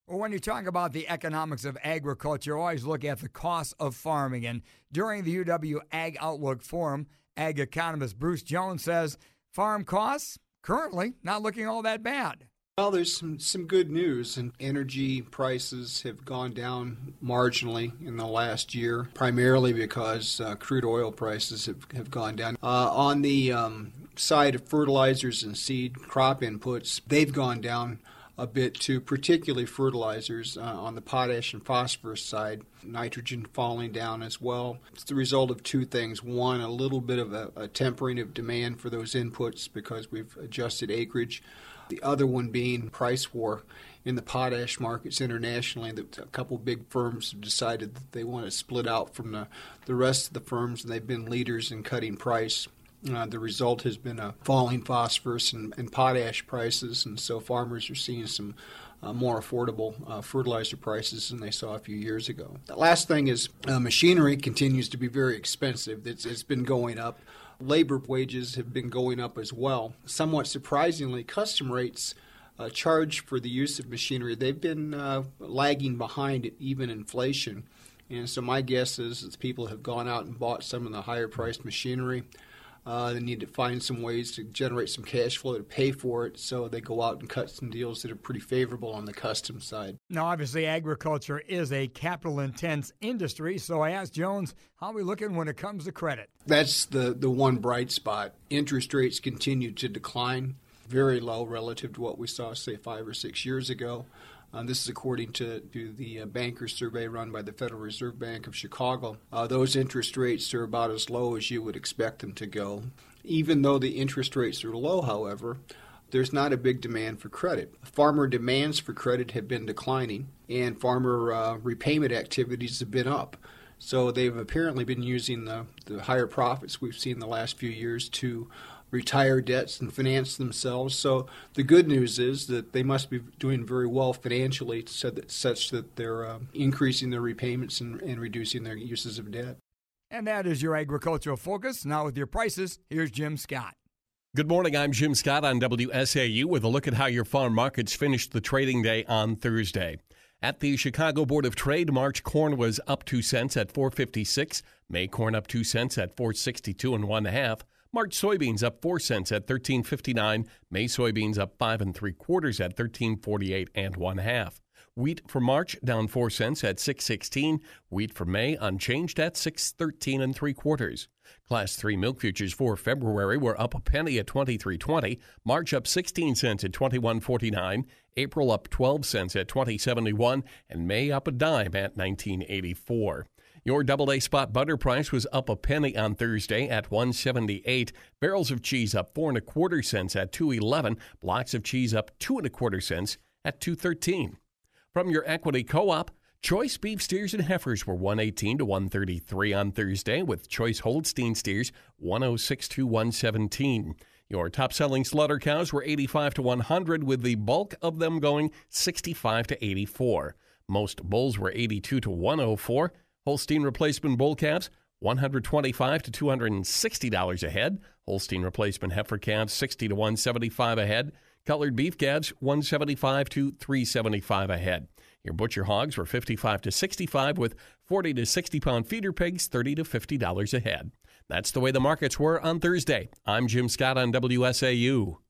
Well, when you talk about the economics of agriculture, always look at the cost of farming. And during the UW Ag Outlook Forum, ag economist Bruce Jones says farm costs currently not looking all that bad. Well, there's some good news, and energy prices have gone down marginally in the last year, primarily because crude oil prices have gone down. On the side of fertilizers and seed crop inputs, they've gone down a bit too, particularly fertilizers on the potash and phosphorus side. Nitrogen falling down as well. It's the result of two things. One, a little bit of a tempering of demand for those inputs because we've adjusted acreage. The other one being price war in the potash markets internationally. A couple big firms have decided that they want to split out from the rest of the firms, and they've been leaders in cutting price. The result has been a falling phosphorus and potash prices, and so farmers are seeing some more affordable fertilizer prices than they saw a few years ago. The last thing is machinery continues to be very expensive. It's been going up. Labor wages have been going up as well. Somewhat surprisingly, custom rates charged for the use of machinery, they've been lagging behind even inflation. And so my guess is that people have gone out and bought some of the higher-priced machinery. They need to find some ways to generate some cash flow to pay for it, so they go out and cut some deals that are pretty favorable on the custom side. Now, obviously, agriculture is a capital-intense industry, so I asked Jones, how are we looking when it comes to credit? That's the one bright spot. Interest rates continue to decline, very low relative to what we saw, say, 5 or 6 years ago. This is according to the bankers survey run by the Federal Reserve Bank of Chicago. Those interest rates are about as low as you would expect them to go. Even though the interest rates are low, however, there's not a big demand for credit. Farmer demands for credit have been declining, and farmer repayment activities have been up. So they've apparently been using the higher profits we've seen the last few years to retire debts and finance themselves. So the good news is that they must be doing very well financially such that they're increasing their repayments and reducing their uses of debt. And that is your agricultural focus. Now with your prices, here's Jim Scott. Good morning. I'm Jim Scott on WSAU with a look at how your farm markets finished the trading day on Thursday. At the Chicago Board of Trade, March corn was up 2 cents at $4.56. May corn up 2 cents at $4.62 1/2. March soybeans up 4 cents at $13.59. May soybeans up 5 3/4 at $13.48 1/2. Wheat for March down 4 cents at $6.16. Wheat for May unchanged at $6.13 3/4. Class 3 milk futures for February were up a penny at $23.20. March up 16 cents at $21.49. April up 12 cents at $20.71, and May up a dime at $19.84. Your double-A spot butter price was up a penny on Thursday at $1.78. Barrels of cheese up 4 1/4 cents at $2.11. Blocks of cheese up 2 1/4 cents at $2.13. From your equity co-op, choice beef steers and heifers were $118 to $133 on Thursday, with choice Holstein steers $106 to $117. Your top-selling slaughter cows were 85 to 100, with the bulk of them going 65 to 84. Most bulls were 82 to 104. Holstein replacement bull calves, $125 to $260 a head. Holstein replacement heifer calves, $60 to $175 a head. Colored beef calves, $175 to $375 a head. Your butcher hogs were $55 to $65, with 40 to 60 pound feeder pigs, $30 to $50 a head. That's the way the markets were on Thursday. I'm Jim Scott on WSAU.